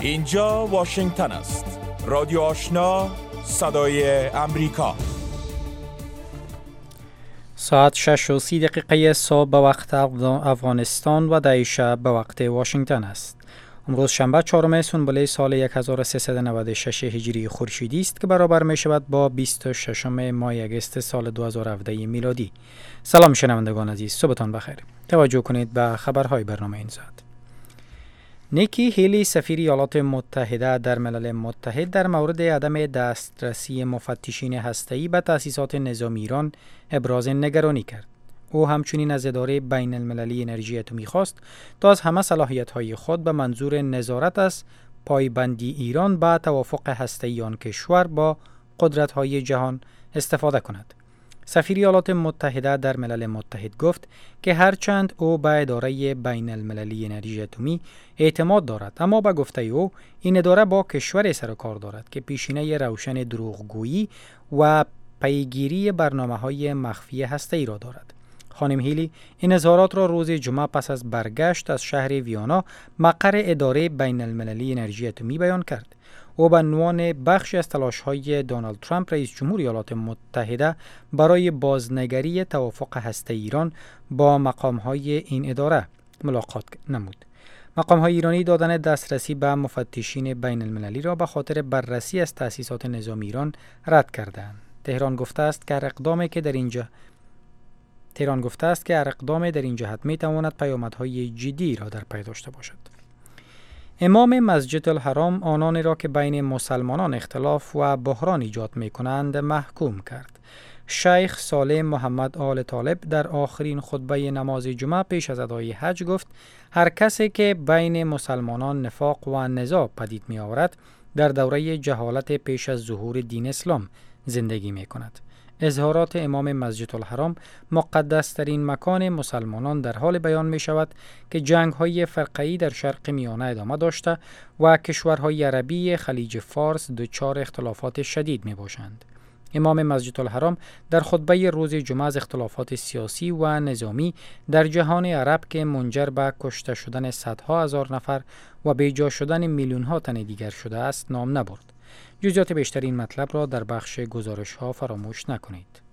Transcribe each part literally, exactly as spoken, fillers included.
اینجا واشنگتن است. رادیو آشنا، صدای امریکا. ساعت شش و سی دقیقه صبح به وقت افغانستان و ده شب به وقت واشنگتن است. امروز شنبه چهارم سنبله سال هزار و سیصد و نود و شش هجری خورشیدی است که برابر می شود با بیست و ششم ماه اگست سال دو هزار و هفده میلادی. سلام شنوندگان عزیز، صبحتان بخیر. توجه کنید به خبرهای برنامه این ساعت. نیکی هیلی سفیر ایالات متحده در ملل متحد در مورد عدم دسترسی مفتشین هسته‌ای به تأسیسات نظامی ایران ابراز نگرانی کرد. او همچنین از اداره بین المللی انرژی اتمی خواست تا از همه صلاحیت‌های خود به منظور نظارت از پایبندی ایران به توافق هسته‌ای آن کشور با قدرت‌های جهان استفاده کند. سفیر ایالات متحده در ملل متحد گفت که هرچند او به اداره بین المللی انرژی اتمی اعتماد دارد، اما به گفته او این اداره با کشور سر و کار دارد که پیشینه روشن دروغگویی و پیگیری برنامه‌های مخفی هسته‌ای را دارد. خانم هیلی این اظهارات را روز جمعه پس از برگشت از شهر ویانا مقر اداره بین المللی انرژی اتمی بیان کرد. او به عنوان بخشی از تلاش‌های دونالد ترامپ رئیس جمهور ایالات متحده برای بازنگری توافق هسته ایران با مقام‌های این اداره ملاقات نمود. مقام‌های ایرانی دادن دسترسی به مفتشین بین المللی را به خاطر بررسی از تأسیسات نظامی ایران رد کردند. تهران گفته است که اقدامی که در اینجا تهران گفته است که اقدام در این جهت می‌تواند پیامدهای جدی را در پی داشته باشد. امام مسجد الحرام آنانی را که بین مسلمانان اختلاف و بحران ایجاد می‌کنند محکوم کرد. شیخ صالح محمد آل طالب در آخرین خطبه نماز جمعه پیش از ادای حج گفت هر کسی که بین مسلمانان نفاق و نزاع پدید می‌آورد در دوره جهالت پیش از ظهور دین اسلام زندگی می‌کند. اظهارات امام مسجد الحرام مقدس ترین مکان مسلمانان در حال بیان می شود که جنگ های فرقه‌ای در شرق میانه ادامه داشته و کشورهای عربی خلیج فارس دچار اختلافات شدید می باشند. امام مسجد الحرام در خطبه روز جمعه از اختلافات سیاسی و نظامی در جهان عرب که منجر به کشته شدن صدها هزار نفر و بیجا شدن میلیون ها تن دیگر شده است نام نبرد. جزئیات بیشتر این مطلب را در بخش گزارش ها فراموش نکنید.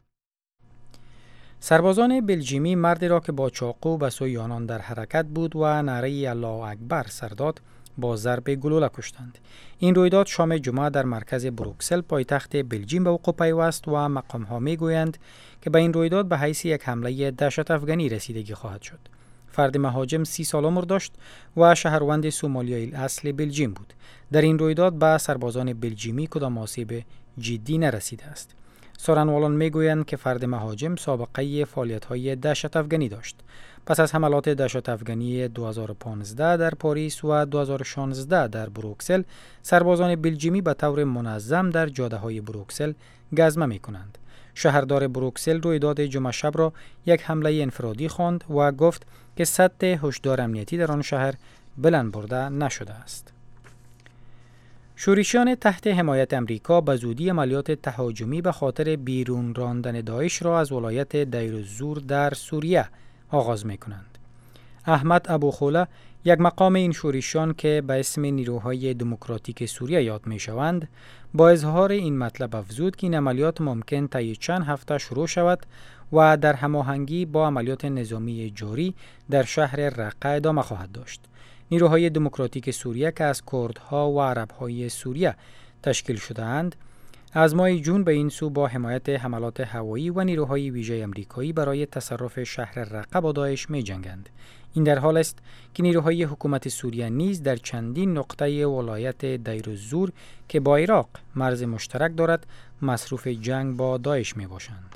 سربازان بلژیمی مردی را که با چاقو به سوی آنان در حرکت بود و نعره الله اکبر سر داد با ضرب گلوله کشتند. این رویداد شام جمعه در مرکز بروکسل پایتخت بلژیم به وقوع پیوست و مقام ها می گویند که به این رویداد به حیث یک حمله دهشت افغانی رسیدگی خواهد شد. فرد مهاجم سی سال عمر داشت و شهروند سومالیایی اصل بلژیم بود. در این رویداد به سربازان بلژیمی کدام آسیب جدی نرسیده است. سخنوران میگویند که فرد مهاجم سابقه فعالیت‌های دهشت افغانی داشت. پس از حملات دهشت افغانی دو هزار و پانزده در پاریس و دو هزار و شانزده در بروکسل، سربازان بلژیمی به طور منظم در جاده‌های بروکسل گزمه می‌کنند. شهردار بروکسل رویداد جمعه شب را یک حمله انفرادی خواند و گفت که سطح هشدار امنیتی در آن شهر بلند برده نشده است. شورشیان تحت حمایت امریکا به زودی عملیات تهاجمی به خاطر بیرون راندن داعش را از ولایت دیر الزور در سوریه آغاز می‌کنند. احمد ابوخوله، یک مقام این شورشیان که به اسم نیروهای دموکراتیک سوریه یاد می‌شوند، با اظهار این مطلب افزود که این عملیات ممکن طی چند هفته شروع شود و در هماهنگی با عملیات نظامی جاری در شهر رقه ادامه خواهد داشت. نیروهای دموکراتیک سوریه که از کردها و عربهای سوریه تشکیل شده‌اند، از ماه جون به این سو با حمایت حملات هوایی و نیروهای ویژه آمریکایی برای تصرف شهر رقه با داعش می‌جنگند. این در حال است که نیروهای حکومت سوریه نیز در چندین نقطه ولایت دیر الزور که با عراق مرز مشترک دارد مصروف جنگ با داعش میباشند.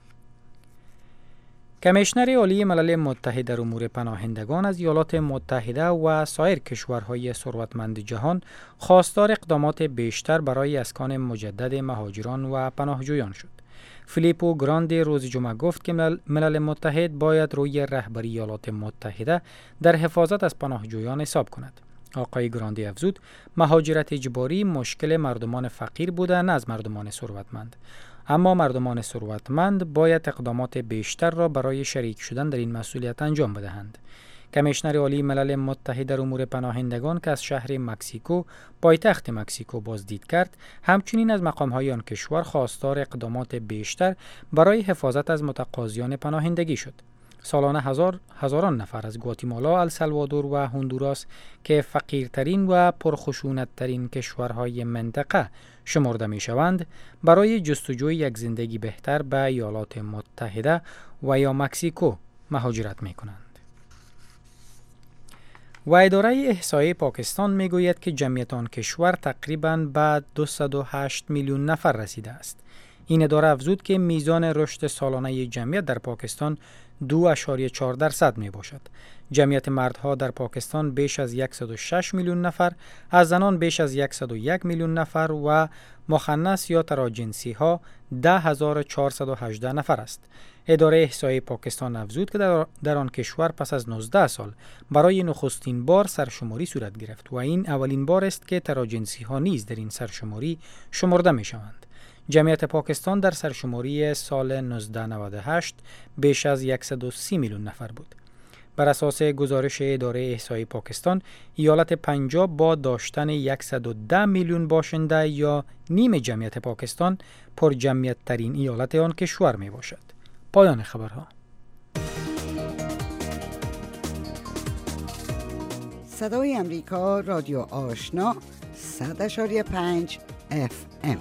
کمیشنر عالی ملل متحد در امور پناهندگان از ایالات متحده و سایر کشورهای ثروتمند جهان خواستار اقدامات بیشتر برای اسکان مجدد مهاجران و پناهجویان شد. فیلیپو گراندی روز جمعه گفت که ملل متحد باید روی رهبری ایالات متحده در حفاظت از پناهجویان حساب کند. آقای گراندی افزود مهاجرت اجباری مشکل مردمان فقیر بوده نه از مردمان ثروتمند. اما مردمان ثروتمند باید اقدامات بیشتر را برای شریک شدن در این مسئولیت انجام بدهند. کمیشنر عالی ملل متحد در امور پناهندگان که از شهر مکزیکو پایتخت مکزیکو بازدید کرد، همچنین از مقام‌های آن کشور خواستار اقدامات بیشتر برای حفاظت از متقاضیان پناهندگی شد. سالانه هزار هزاران نفر از گواتیمالا، السالوادور و هندوراس که فقیرترین و پرخشونت‌ترین کشورهای منطقه شمرده می‌شوند، برای جستجوی یک زندگی بهتر به ایالات متحده و یا مکزیکو مهاجرت می‌کنند. و اداره احصایه پاکستان میگوید که جمعیت آن کشور تقریباً به دویست و هشت میلیون نفر رسیده است. این اداره افزود که میزان رشد سالانه جمعیت در پاکستان دو اشاریه چهار درصد می باشد. جمعیت مردها در پاکستان بیش از صد و شش میلیون نفر، از زنان بیش از صد و یک میلیون نفر و مخنث یا تراجنسی ها ده هزار و چهارصد و هجده نفر است. اداره احصایه پاکستان افزود که در, در آن کشور پس از نوزده سال برای نخستین بار سرشماری صورت گرفت و این اولین بار است که تراجنسی ها نیز در این سرشماری شمرده می شوند. جمعیت پاکستان در سرشماری سال نوزده نود و هشت بیش از صد و سی میلیون نفر بود. بر اساس گزارش اداره احصایه پاکستان، ایالت پنجاب با داشتن صد و ده میلیون باشنده یا نیم جمعیت پاکستان پر جمعیت ترین ایالت آن کشور می باشد. پایان خبرها. صدای امریکا، رادیو آشنا، صد و پنج اف ام.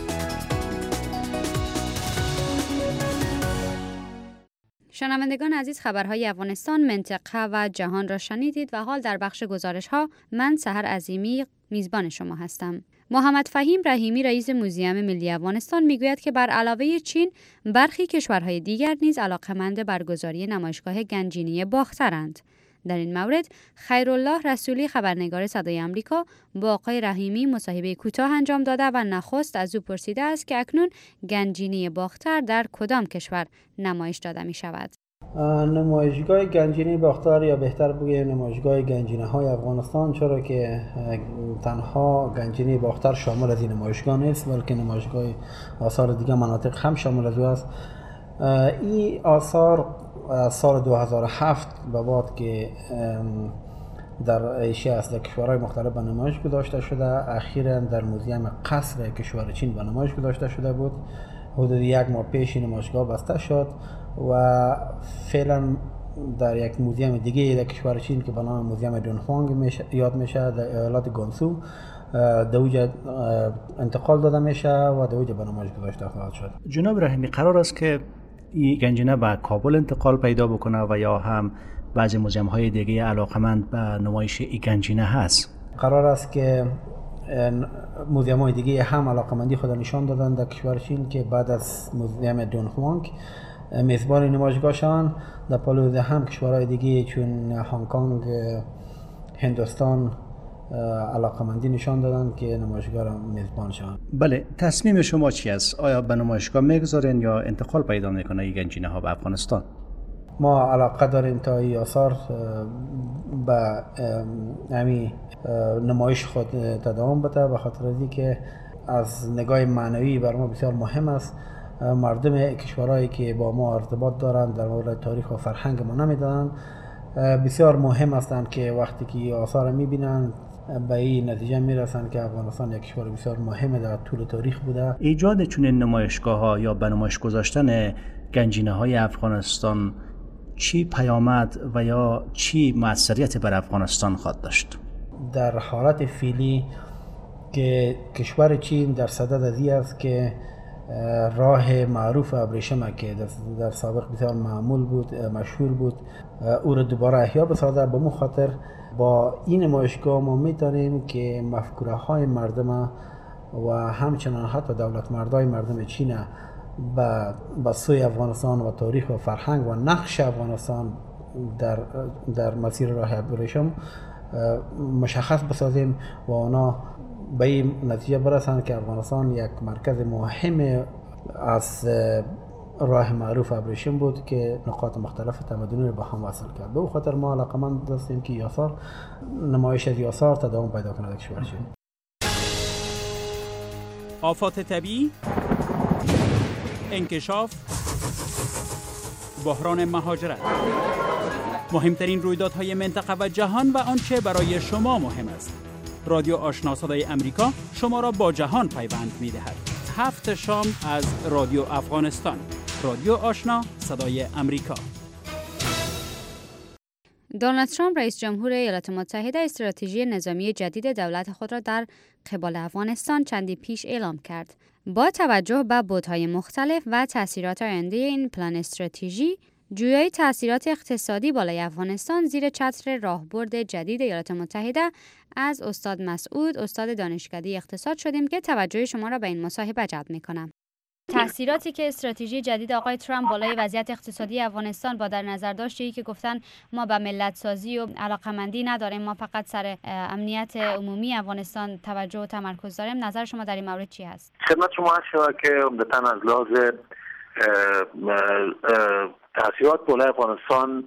شنوندگان عزیز، خبرهای افغانستان، منطقه و جهان را شنیدید و حال در بخش گزارش ها من سحر عظیمی میزبان شما هستم. محمد فهیم رحیمی رئیس موزیم ملی افغانستان میگوید که بر علاوه چین، برخی کشورهای دیگر نیز علاقه‌مند برگزاری نمایشگاه گنجینه باخترند. در این مورد خیرالله رسولی خبرنگار صدای آمریکا با آقای رحیمی مصاحبه کوتاه انجام داده و نخست از او پرسیده است که اکنون گنجینه باختر در کدام کشور نمایش داده می شود. نمایشگاه گنجینه باختر، یا بهتر بگیم نمایشگاه گنجینه های افغانستان، چرا که تنها گنجینه باختر شامل از این نمایشگاه نیست، بلکه نمایشگاه آثار دیگر مناطق هم شامل از او است. این آثار سال دو هزار و هفت به بعد که در ایشیا از کشورهای مختلف به نمایش گذاشته شده، اخیراً در موزیم قصر کشور چین به نمایش گذاشته شده بود. حدود یک ماه پیش نمایشگاه بسته شد و فعلا در یک موزیم دیگه در کشور چین که به نام موزیم دونهوانگ یاد میشه در ایالت گانسو دوجه انتقال داده میشه و دوجه به نمایش گذاشته خواهد شد. جناب رحیمی، قرار است که این گنجینه به کابل انتقال پیدا بکنه و یا هم بعضی موزیم های دیگه علاقمند به نمایش این گنجینه هست؟ قرار است که موزیم های دیگه هم علاقمندی خود نشان دادن در کشور چین که بعد از موزیم دونهوانگ میزبان نمایشگاه شوند. در پالوز هم کشورهای دیگه چون هنگ کنگ، هندوستان علاقمندی نشان دادن که نمایشگاه را میزبان شوند. بله، تصمیم شما چی است؟ آیا به نمایشگاه میگذارین یا انتقال پیدا میکنه این گنجینه ها به افغانستان؟ ما علاقه داریم تا این آثار به همین نمایش خود تداوم بده، به خاطر از اینکه از نگاه معنوی بر ما بسیار مهم است. مردم کشورهایی که با ما ارتباط دارند در مورد تاریخ و فرهنگ ما نمیدانند، بسیار مهم هستند که وقتی که آثار میبینند به این نتیجه میرسند که افغانستان یک کشور بسیار مهم در طول تاریخ بوده. ایجاد چنین نمایشگاه ها یا به نمایش گذاشتن گنجینه های افغانستان چی پیامد و یا چی مؤثریت بر افغانستان خواهد داشت؟ در حالت فعلی که کشور چین در صدد از این است که راه معروف ابریشم که در سابق بسیار معمول بود، مشهور بود، او را دوباره احیا بسازه. به مو خاطر با این نمایشگاه ما میتونیم که مفکوره های مردم و همچنان حتی دولت مردای مردم چین به با سوی افغانستان و تاریخ و فرهنگ و نقش افغانستان در در مسیر راه ابریشم مشخص بسازیم و اونا به این نتیجه برسند که افغانستان یک مرکز مهم از راه معروف ابریشم بود که نقاط مختلف تمدنی رو به هم وصل کرد. به خاطر ما علاقمند هستیم که آثار نمایش از آثار تداوم پیدا کنه در کشور چین. آفات طبیعی، انکشاف، بحران مهاجرت. مهمترین رویدادهای منطقه و جهان و آنچه برای شما مهم است. رادیو آشنا صدای امریکا شما را با جهان پیوند می‌دهد. هفت شام از رادیو افغانستان. رادیو آشنا صدای امریکا. دونالد ترامپ رئیس جمهور ایالات متحده استراتژی نظامی جدید دولت خود را در قبال افغانستان چندی پیش اعلام کرد. با توجه به بعدهای مختلف و تأثیرات آینده این پلان استراتژی، جویای تأثیرات اقتصادی بالای افغانستان زیر چتر راهبرد جدید ایالات متحده از استاد مسعود، استاد دانشکده اقتصاد شدیم که توجه شما را به این مصاحبه جلب می‌کنم. تأثیراتی که استراتژی جدید آقای ترامپ بالای وضعیت اقتصادی افغانستان با در نظر داشته که گفتن ما به ملت سازی و علاقمندی نداریم، ما فقط سر امنیت عمومی افغانستان توجه و تمرکز داریم، نظر شما در این مورد چی هست؟ خدمت شما عرض شود که عمدتاً از لحاظ تأثیرات بالای افغانستان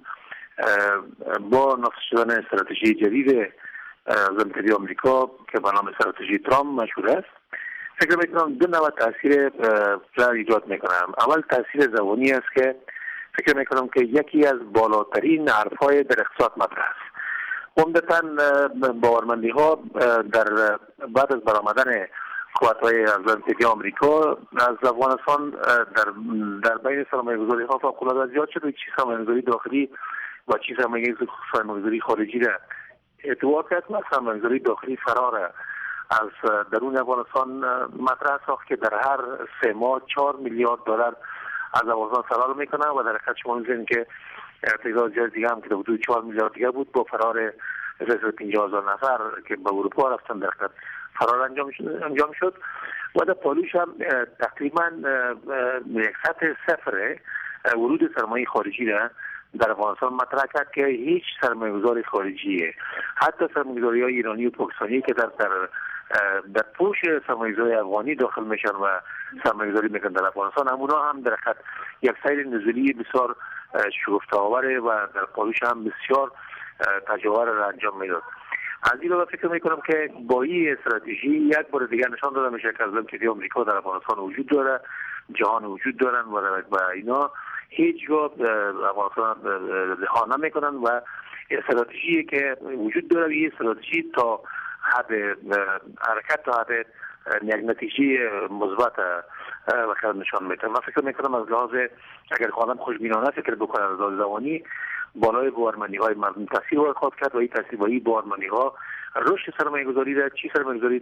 با نافذ شدن استراتژی جدید امنیتی آمریکا که به نام استراتژی ترامپ مشهور است، فکر میکنم دو نوع تاثیر را ایجاد میکنم. اول تاثیر زبانی است که فکر میکنم که یکی از بالاترین حرفهای در اقتصاد مطرح است. عمدتاً باورمندی ها در بعد از برآمدن قوت‌های امنیتی آمریکا از افغانستان در در بین سرمایه‌گذاری ها فوق‌العاده زیاد شد و چی سرمایه‌گذاری داخلی و چی سرمایه‌گذاری خارجی را اعتبار کرد و سرمایه‌گذاری داخلی فرار از درون افغانستان مطرح ساخت که در هر سه ماه چهار میلیارد دلار از افغانستان فرار میکنه و در حقیقت شما می‌بینید که تعداد زیاد دیگه هم که حدود چهار میلیارد دیگه بود با فرار پنجاه هزار نفر که به اروپا رفتن در حقیقت فرار انجام شد انجام شد و در پالوش هم تقریبا یک سطح صفر ورود سرمایه خارجی را در افغانستان مطرح کرد که هیچ سرمایه‌گذار خارجی، حتی سرمایه‌گذاری‌های ایرانی و پاکستانی که در در در پوش سرمایه‌گذاری افغانی داخل میشن و سرمایه‌گذاری میکنن در افغانستان، همونا هم در حقیقت یک سیر نزولی بسیار شگفت‌آور و در پالوش هم بسیار تجاور را انجام میداد. از این رو فکر میکنم که با این استراتژی یک بار دیگر نشان داده میشه که از امنیتی آمریکا در افغانستان وجود داره، جهان وجود دارن و اینا هیچگاه افغانستان رها نمیکنن و استراتژی که وجود داره این استراتژی تا حد حرکت تا حد یک نتیجه مثبت و خیلی نشان میده. من فکر میکنم از لحاظ اگر خانم خوشبینانه فکر بکنه از لحاظ زمانی بالای باورمندی های مردم تاثیر وارد خواهد کرد و این تاثیر با این باورمندی ها رشد سرمایه گذاری را، چی سرمایه گذاری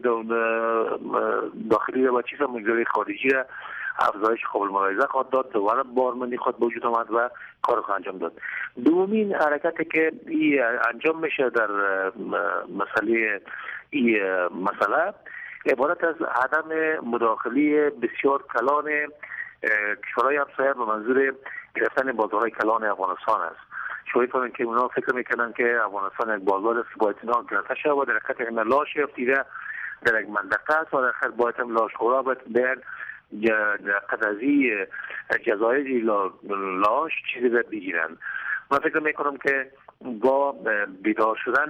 داخلی را و چی سرمایه گذاری خارجی را افزایش قابل ملاحظه خواهد داد، دوباره باورمندی خواهد به وجود آمد و کار خواهد انجام داد. دومین حرکتی که این انجام میشه در مسئله این مسئله عبارت از عدم مداخله بسیار کلان کشورهای همسایه به منظور گرفتن بازارهای کلان افغانستان است. شاید کنند که اونا فکر میکنن که افغانستان یک بازار است که باید اینا گرفته شود و در حقیقت این لاش یافتیده در یک منطقه است و در حقیقت باید هم لاش خورا باید بیان قضایی جزایری لاش چیزی باید بگیرن. من فکر میکنم که با بیدار شدن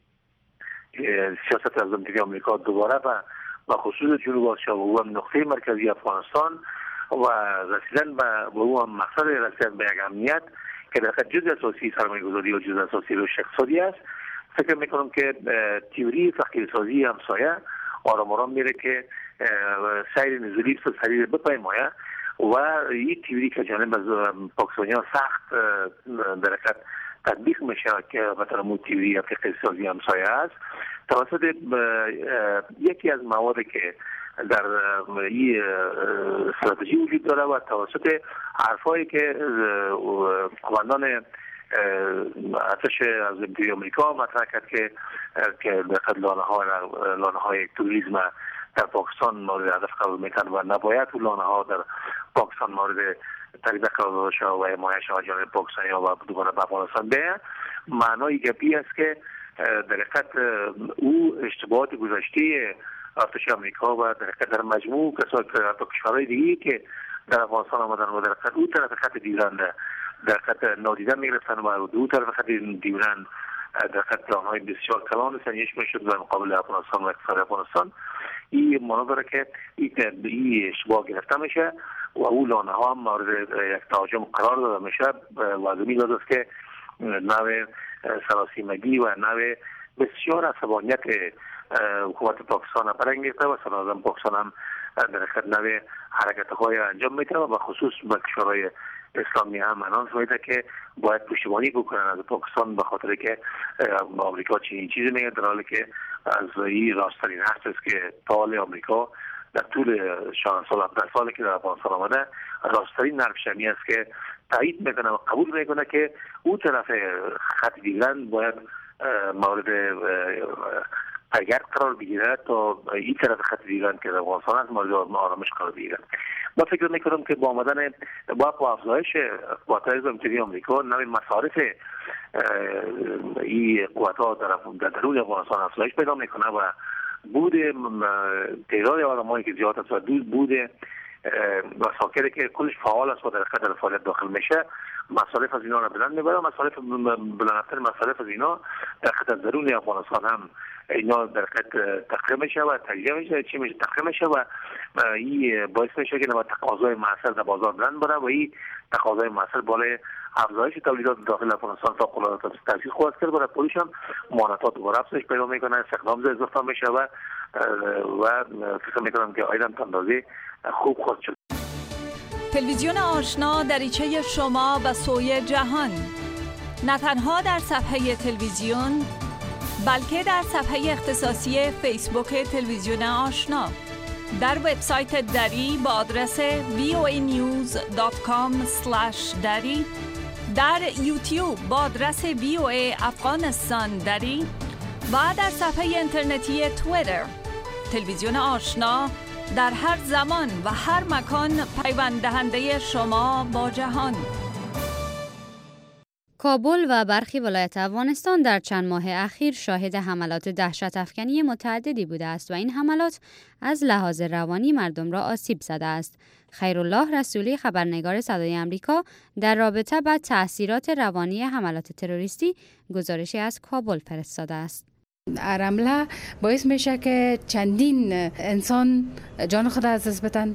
سیاست از امنیتی آمریکا دوباره و خصوص جنوب آسیا و هم نقطه مرکزی افغانستان و رسیدن به او هم مقصد رسیدن به یک امنیت که در حقیقت جزء اساسی سرمایه‌گذاری و جزء اساسی رشد اقتصادی است، فکر میکنم که تئوری فقیرسازی همسایه آرام آرام میره که سیر نزولی سری بپیمایه و این تئوری که جانب از پاکستانیان سخت در حقیقت تطبیق میشه که مثلا مو تئوری فقیرسازی همسایه است، توسط یکی از موادی که در این استراتژی وجود داره و توسط حرفایی که قماندان ارتش از امنیتی آمریکا مطرح کرد که که در لانه های لانه های توریسم در پاکستان مورد هدف قرار میتن و نباید اون لانه ها در پاکستان مورد تقریبا قرار داده شود و حمایت شود جانب پاکستانی ها و دوباره به افغانستان بیاید. معنای گپی است که در حقیقت او اشتباهات گذشته ارتش آمریکا و در حقیقت در مجموع کشورهای دیگه که در افغانستان آمدن و در حقیقت او طرف خط دیدن در حقیقت نادیده میگرفتن و او طرف خط دیدن در حقیقت پلان‌های بسیار کلان سنجش میشد در مقابل افغانستان و اقتصاد افغانستان. این معنا داره که این اشتباه گرفته میشه و او لانه ها هم مورد یک تهاجم قرار داده میشه و زمین داده است که نوع سراسیمگی و نوع بسیار عصبانیت حکومت پاکستان برانگیخته و صدر اعظم پاکستان هم در حقیقت نوع حرکت‌های انجام میده و خصوص به کشورهای اسلامی هم انانس میده که باید پشتیبانی بکنن از پاکستان، به خاطر که آمریکا چنین چیزی میگه، در حالی که از این راستترین حرف است که تا حال آمریکا در طول شانزده سال هفده سالی که در افغانستان آمده راستترین حرفش همین است که تایید میکنه و قبول میکنه که اون طرف خط دیگران باید مورد پیگرد قرار بگیره تا این طرف خط دیگران که در افغانستان است مورد آرامش قرار بگیره. ما فکر میکنم که با آمدن با افزایش قوت‌های امنیتی آمریکا نوع مصارف این قوت‌ها در درون افغانستان افزایش پیدا میکنه و بود تعداد آدمایی که زیاد است و بود مساکری که کلش فعال است و در قدر فعالیت داخل میشه، مصارف از اینا را بلند میبره. مصارف بلندتر مصارف از اینا در قدر درون افغانستان هم اینا در قدر تقریه میشه و تجزیه میشه چی میشه تقریه میشه و این باعث میشه که نوع تقاضای معاصر در بازار بلند بره و این تقاضای معاصر بالای افزایش تولیدات داخل افغانستان فوق‌العاده تاثیر خواهد کرد. برای پولیس هم مانعات و افزایش پیدا میکنه، استخدام اضافه میشه و و فکر میکنم که آینده اندازه خوب خواهد شد. تلویزیون آشنا دریچه شما به سوی جهان، نه تنها در صفحه تلویزیون بلکه در صفحه اختصاصی فیسبوک تلویزیون آشنا، در وبسایت دری با آدرس وی او ای نیوز دات کام اسلش دری، در یوتیوب با آدرس وی او ای افغانستان دری و در صفحه اینترنتی توییتر. تلویزیون آشنا در هر زمان و هر مکان پیوند دهنده شما با جهان. کابل و برخی ولایت افغانستان در چند ماه اخیر شاهد حملات دهشت افکنی متعددی بوده است و این حملات از لحاظ روانی مردم را آسیب زده است. خیرالله رسولی، خبرنگار صدای آمریکا، در رابطه با تأثیرات روانی حملات تروریستی گزارشی از کابل فرستاده است. حمله باعث میشه که چندین انسان جان خود از دست بدن.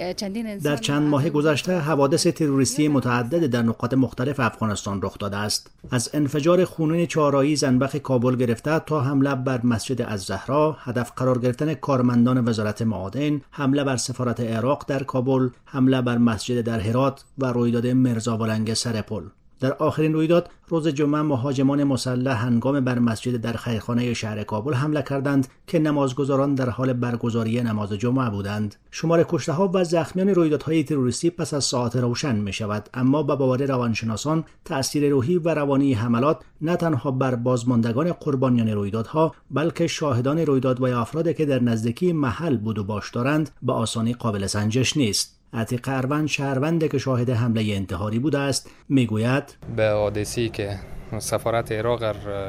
در چند ماه گذشته حوادث تروریستی متعدد در نقاط مختلف افغانستان رخ داده است. از انفجار خونین چهارراهی زنبق کابل گرفته تا حمله بر مسجد الزهرا، هدف قرار گرفتن کارمندان وزارت معادن، حمله بر سفارت عراق در کابل، حمله بر مسجد در هرات و رویداد مرزاولنگ سرپل. در آخرین رویداد روز جمعه مهاجمان مسلح هنگام بر مسجد در خیرخانه شهر کابل حمله کردند که نمازگزاران در حال برگزاری نماز جمعه بودند. شمار کشته‌ها و زخمیان رویدادهای تروریستی پس از ساعات روشن می شود، اما به باور روانشناسان تأثیر روحی و روانی حملات نه تنها بر بازماندگان قربانیان رویدادها بلکه شاهدان رویداد و افرادی که در نزدیکی محل بود و باش دارند به آسانی قابل سنجش نیست. عتیق اروند، شهروندی که شاهد حمله انتحاری بوده است، میگوید به حادثه‌ای که سفارت عراق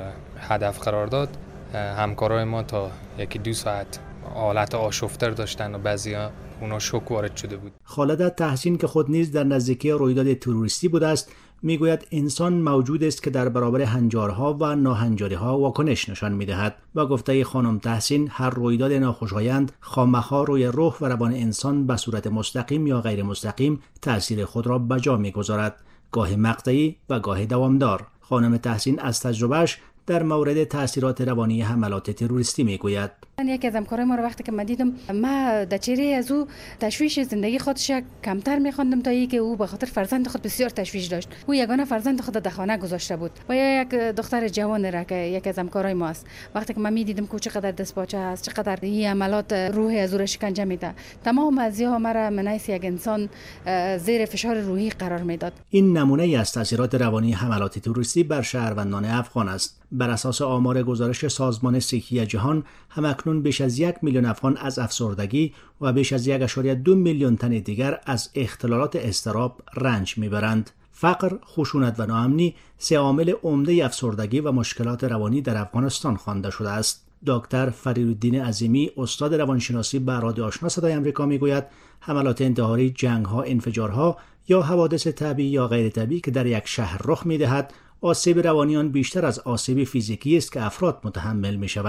هدف قرار داد، همکارای ما تا یکی دو ساعت حالت آشفتر داشتن و بعضیا اونا شوک وارد شده بود. خالد تحسین که خود نیز در نزدیکی رویداد تروریستی بوده است، میگوید انسان موجود است که در برابر هنجارها و ناهنجاریها واکنش نشان میدهد. با گفته خانم تحسین، هر رویداد ناخوشایند خامخا روی روح و روان انسان به صورت مستقیم یا غیر مستقیم تأثیر خود را به جا میگذارد، گاه مقطعی و گاه دوامدار. خانم تحسین از تجربهش در مورد تأثیرات روانی حملات تروریستی میگوید. یکی از همکارای ما رو وقتی که من دیدم، ما در چهره از او تشویش زندگی خودش کمتر می‌خواندم تا اینکه او به خاطر فرزند خود بسیار تشویش داشت. او یگانه فرزند خود در خانه گذاشته بود و یک دختر جوان را که یکی از همکارای ما است. وقتی که من می‌دیدم که چقدر دستپاچه است، چقدر این عملات روح از او را شکنجه میده، تمام ازیاها مرا منایس یک انسان زیر فشار روحی قرار میداد. این نمونه از تأثیرات روانی حملات تروریستی بر شهروندان افغان است. بر اساس آمار گزارش سازمان صحی جهان، همکنون بیش از یک میلیون افغان از افسردگی و بیش از یک ممیز دو میلیون تن دیگر از اختلالات اضطراب رنج میبرند. فقر، خشونت و ناامنی سه عامل عمده افسردگی و مشکلات روانی در افغانستان خوانده شده است. دکتر فریدالدین عظیمی، استاد روانشناسی به رادیو آشنا صدای آمریکا میگوید حملات انتحاری، جنگ‌ها، انفجارها یا حوادث طبیعی یا غیر طبیعی که در یک شهر رخ میدهد، آسیب روانی آن بیشتر از آسیب فیزیکی است که افراد متحمل میشوند.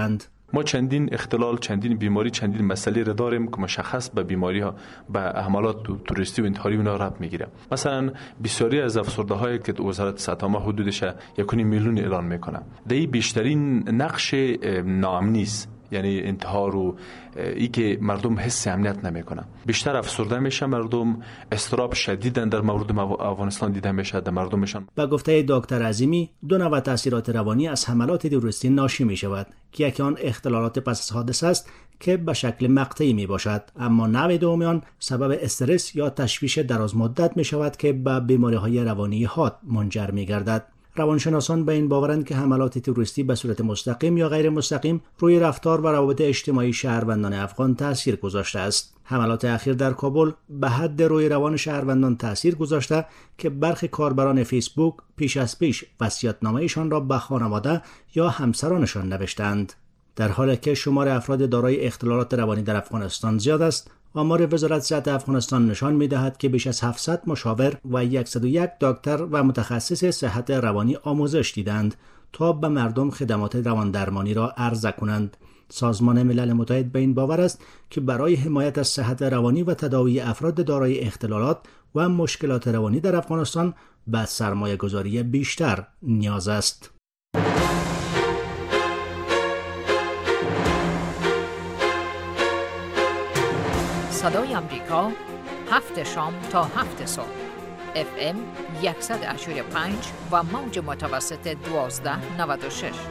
ما چندین اختلال، چندین بیماری، چندین مسئله را داریم که مشخص به بیماری ها، به حملات توریستی و انتحاری اونا ربط میگیره. مثلا بسیاری از افسرده هایی که وزارت سطامه حدودش یک میلیون اعلان میکنه، دی بیشترین نقش ناامنی است، یعنی انتحار و ای که مردم حس امنیت نمیکنن، بیشتر افسرده میشه مردم، اضطراب شدید در مورد افغانستان دیده میشه در مردمشان. با گفته دکتر عظیمی، دو نوع تاثیرات روانی از حملات تروریستی ناشی می شود که یکی آن اختلالات پس از حادثه است که به شکل مقطعی می باشد، اما نوع دوم آن سبب استرس یا تشویش دراز مدت می شود که به بیماری های روانی حاد منجر می گردد. روانشناسان به این باورند که حملات تروریستی به صورت مستقیم یا غیر مستقیم روی رفتار و روابط اجتماعی شهروندان افغان تاثیر گذاشته است. حملات اخیر در کابل به حد روی روان شهروندان تاثیر گذاشته که برخی کاربران فیسبوک پیش از پیش وصیت‌نامه‌شان را به خانواده یا همسرانشان نوشتند. در حالی که شمار افراد دارای اختلالات روانی در افغانستان زیاد است، آمار وزارت صحت افغانستان نشان می‌دهد که بیش از هفتصد مشاور و صد و یک دکتر و متخصص صحت روانی آموزش دیدند تا به مردم خدمات رواندرمانی را عرضه کنند. سازمان ملل متحد به این باور است که برای حمایت از صحت روانی و تداوی افراد دارای اختلالات و مشکلات روانی در افغانستان به سرمایه‌گذاری بیشتر نیاز است. صدای امریکا، هفت شام تا هفت صبح، اف ام صد و هشتاد و پنج و موج متوسط دوازده نود و شش.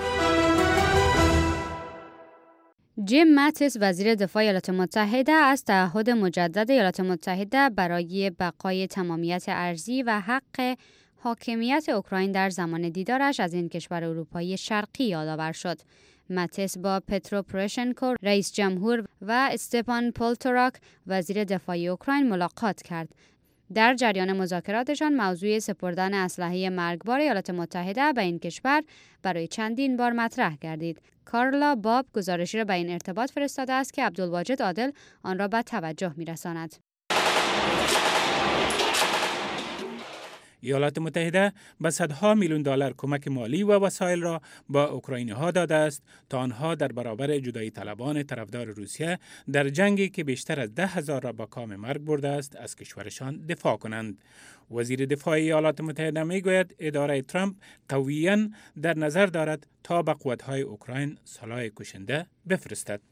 جیم ماتیس وزیر دفاع ایالات متحده از تعهد مجدد ایالات متحده برای بقای تمامیت ارضی و حق حاکمیت اوکراین در زمان دیدارش از این کشور اروپایی شرقی یادآور شد. ماتیس با پترو پروشنکو رئیس جمهور و استپان پولتوراک وزیر دفاع اوکراین ملاقات کرد. در جریان مذاکراتشان موضوع سپردن اسلحه مرگبار ایالات متحده به این کشور برای چندین بار مطرح گردید. کارلا باب گزارشی را به این ارتباط فرستاده است که عبدالواجد عادل آن را به توجه می‌رساند. ایالات متحده به صدها میلیون دلار کمک مالی و وسایل را با اوکراینی‌ها داده است تا آنها در برابر جدایی طلبان طرفدار روسیه در جنگی که بیشتر از ده هزار را با کام مرگ برده است از کشورشان دفاع کنند. وزیر دفاع ایالات متحده میگوید اداره ترامپ قویاً در نظر دارد تا به قوت‌های اوکراین سلاح کشنده بفرستد.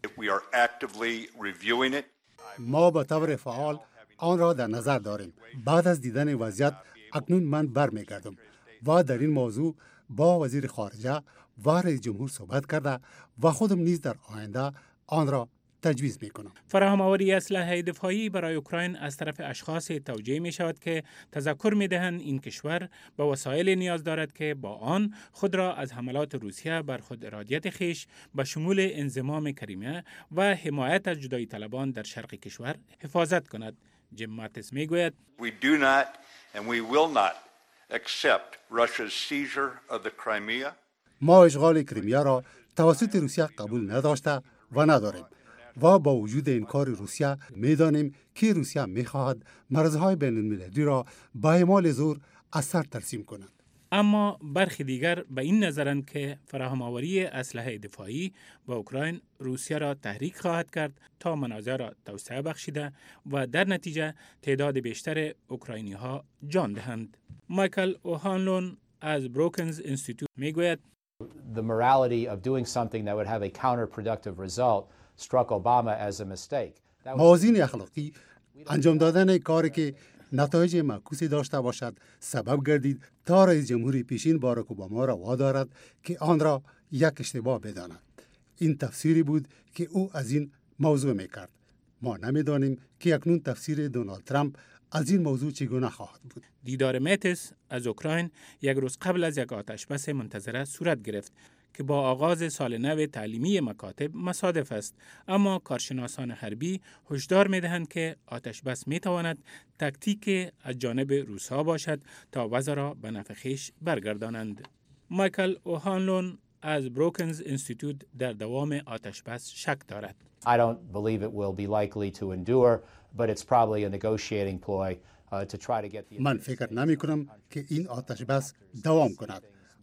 ما به طور فعال آن را در نظر داریم. بعد از دیدن وضعیت اکنون من برمیگردم و در این موضوع با وزیر خارجه و رئیس جمهور صحبت کرده و خودم نیز در آینده آن را تجویز میکنم. فراهم آوری اسلحه دفاعی برای اوکراین از طرف اشخاص توجیه می شود که تذکر می دهند این کشور به وسایل نیاز دارد که با آن خود را از حملات روسیه بر خود ارادیت خیش به شمول انضمام کریمه و حمایت از جدایی طلبان در شرق کشور حفاظت کند. جیم ماتیس می گوید We do not and we will not accept Russia's seizure of the Crimea. ما اشغال کریمیا را توسط روسیه قبول نداشته و نداریم و با وجود انکار روسیه می‌دانیم که روسیه می‌خواهد مرزهای بین‌المللی را با اعمال زور از سر ترسیم کند. اما برخی دیگر به این نظرند که فراهم آوری اسلحه دفاعی با اوکراین روسیه را تحریک خواهد کرد تا منازع را توسعه بخشیده و در نتیجه تعداد بیشتر اوکراینی ها جان دهند. مایکل اوهانلون از بروکنز اینستیتوت میگوید The morality of doing something that would have a counterproductive result struck Obama as a mistake. موازین اخلاقی انجام دادن کاری که نتایج معکوسی داشته باشد سبب گردید تا رئیس جمهوری پیشین باراک اوباما را وادارد که آن را یک اشتباه بداند. این تفسیری بود که او از این موضوع میکرد. ما نمیدانیم که اکنون تفسیر دونالد ترامپ از این موضوع چگونه خواهد بود. دیدار ماتیس از اوکراین یک روز قبل از یک آتشبس منتظره صورت گرفت که با آغاز سال نو تعلیمی مکاتب مصادف است، اما کارشناسان حربی هشدار می‌دهند که آتشبس می‌تواند تاکتیک از جانب روس‌ها باشد تا وضع را به نفع خویش برگردانند. مایکل اوهانلون از بروکنز اینستیتوت در دوام آتشبس شک دارد. I don't believe it will be likely to endure, but it's probably a negotiating ploy uh, to try to get the من فکر نمی کنم که این آتشبس دوام کند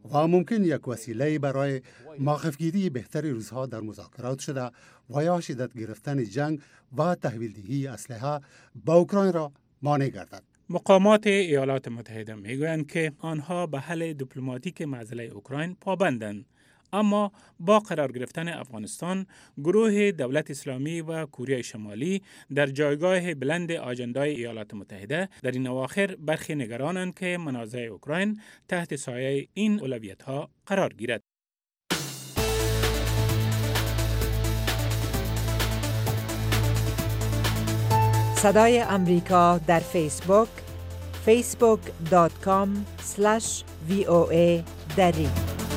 و ممکن یک وسیله برای موقفگیری بهتر روزها در مذاکرات شده و یا شدت گرفتن جنگ و تحویلدهی اسلحه به اوکراین را مانع گردد. مقامات ایالات متحده میگویند که آنها به حل دیپلماتیک معضله اوکراین پابندند، اما با قرار گرفتن افغانستان، گروه دولت اسلامی و کره شمالی در جایگاه بلند آجندای ایالات متحده در این اواخر برخی نگرانند که منازع اوکراین تحت سایه این اولویت‌ها قرار گیرد. صدای امریکا در فیسبوک فیسبوک دات کام اسلش وی او ای دری.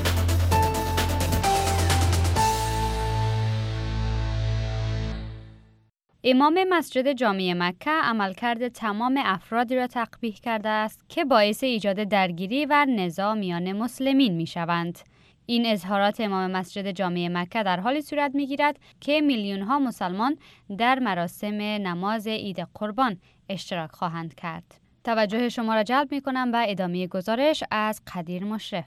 امام مسجد جامع مکه عملکرد تمام افرادی را تقبیح کرده است که باعث ایجاد درگیری و نزاع میان مسلمین می شوند. این اظهارات امام مسجد جامع مکه در حالی صورت می گیرد که میلیون ها مسلمان در مراسم نماز عید قربان اشتراک خواهند کرد. توجه شما را جلب می کنم به ادامه گزارش از قدیر مشرف.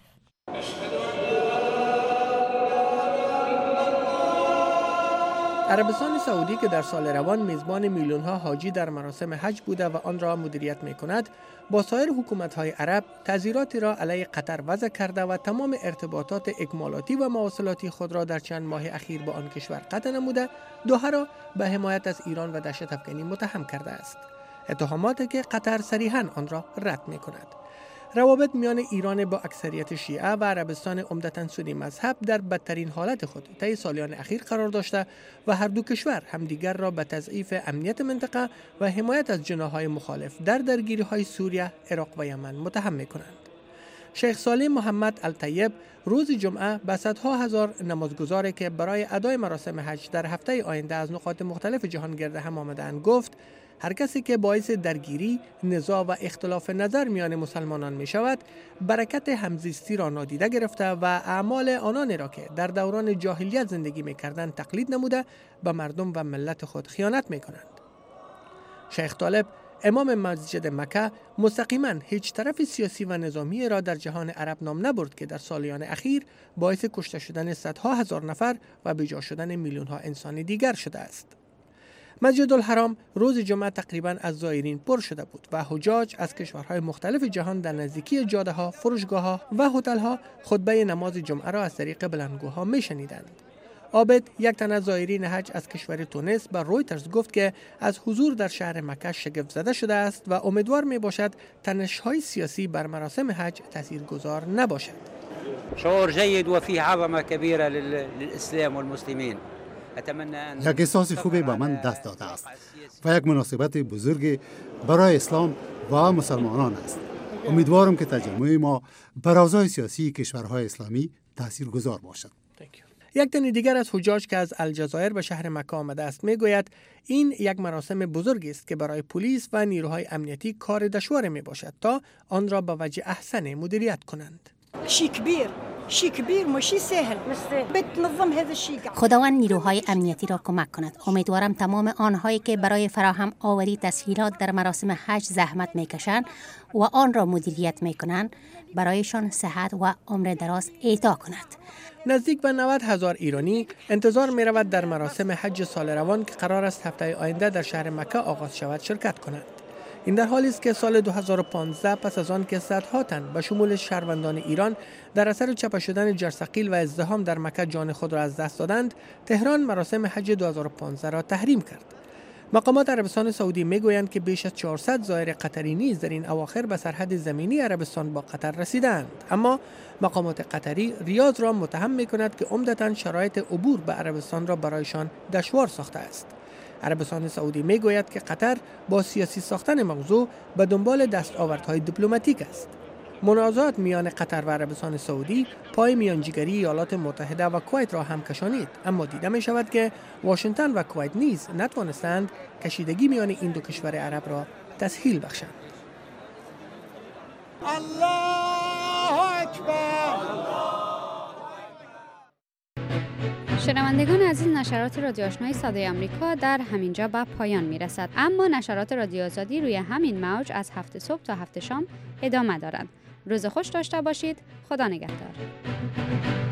عربستان سعودی که در سال روان میزبان میلیون‌ها حاجی در مراسم حج بوده و آن را مدیریت می‌کند، با سایر حکومت‌های عرب تعزیراتی را علیه قطر وضع کرده و تمام ارتباطات اکمالاتی و مواصلاتی خود را در چند ماه اخیر با آن کشور قطع نموده، دوحه را به حمایت از ایران و دهشت افکنی متهم کرده است. اتهاماتی که قطر صریحاً آن را رد می‌کند. روابط میان ایران با اکثریت شیعه و عربستان عمدتاً سنی مذهب در بدترین حالت خود طی سالیان اخیر قرار داشته و هر دو کشور همدیگر را به تضعیف امنیت منطقه و حمایت از جناح‌های مخالف در درگیری‌های سوریه، عراق و یمن متهم می‌کنند. شیخ صالح محمد الطیب روز جمعه به صدها هزار نمازگزاری که برای ادای مراسم حج در هفته آینده از نقاط مختلف جهان گرد هم آمدند گفت: هر کسی که باعث درگیری، نزاع و اختلاف نظر میان مسلمانان می شود، برکت همزیستی را نادیده گرفته و اعمال آنانی را که در دوران جاهلیت زندگی می کردند تقلید نموده به مردم و ملت خود خیانت می کنند. شیخ طالب امام مسجد مکه مستقیما هیچ طرف سیاسی و نظامی را در جهان عرب نام نبرد که در سالیان اخیر باعث کشته شدن صدها هزار نفر و بیجا شدن میلیون ها انسان دیگر شده است. مسجد الحرام روز جمعه تقریباً از زائرین پر شده بود و حجاج از کشورهای مختلف جهان در نزدیکی جاده ها، فروشگاه ها و هتل ها خطبه نماز جمعه را از طریق بلندگوها می شنیدند. عابد، یک تن از زائرین حج از کشور تونس، به رویترز گفت که از حضور در شهر مکه شگفت زده شده است و امیدوار می باشد تنش‌های سیاسی بر مراسم حج تاثیرگذار نباشد. شعور جيد وفيه عظمه كبيره للاسلام والمسلمين. یک احساس خوبی به من دست داده است و یک مناسبت بزرگ برای اسلام و مسلمانان است. امیدوارم که تجمع ما بر اوضاع سیاسی کشورهای اسلامی تاثیرگذار باشد. یک تن دیگر از حجاج که از الجزایر به شهر مکه آمده است میگوید این یک مراسم بزرگی است که برای پلیس و نیروهای امنیتی کار دشوار می باشد تا آن را به وجه احسن مدیریت کنند. شی کبیر شی کبیر ماشی سهل بتنظم هذا الشيء. خداوند نیروهای امنیتی را کمک کند. امیدوارم تمام آنهایی که برای فراهم آوری تسهیلات در مراسم حج زحمت میکشند و آن را مدیریت میکنند برایشان صحت و عمر دراز اعطا کند. نزدیک به نود هزار ایرانی انتظار می رود در مراسم حج سال روان که قرار است هفته آینده در شهر مکه آغاز شود شرکت کنند. این در حالی است که سال دو هزار و پانزده پس از آن که صدها تن به شمول شهروندان ایران در اثر چپه شدن جرثقیل و ازدحام در مکه جان خود را از دست دادند، تهران مراسم حج دو هزار و پانزده را تحریم کرد. مقامات عربستان سعودی میگویند که بیش از چهارصد زائر قطری نیز در این اواخر به سرحد زمینی عربستان با قطر رسیدند، اما مقامات قطری ریاض را متهم می‌کند که عمدتاً شرایط عبور به عربستان را برایشان دشوار ساخته است. عربستان سعودی میگوید که قطر با سیاسی ساختن موضوع به دنبال دستاوردهای دیپلماتیک است. منازعات میان قطر و عربستان سعودی پای میانجیگری ایالات متحده و کویت را هم کشانید، اما دیده می شود که واشنگتن و کویت نیز نتوانستند کشیدگی میان این دو کشور عرب را تسهیل بخشند. الله اکبر. شنوندگان عزیز، نشرات رادیو آشنای صدای آمریکا در همینجا به پایان می رسد، اما نشرات رادیو آزادی روی همین موج از هفت صبح تا هفت شام ادامه دارد. روز خوش داشته باشید. خدا نگهدار.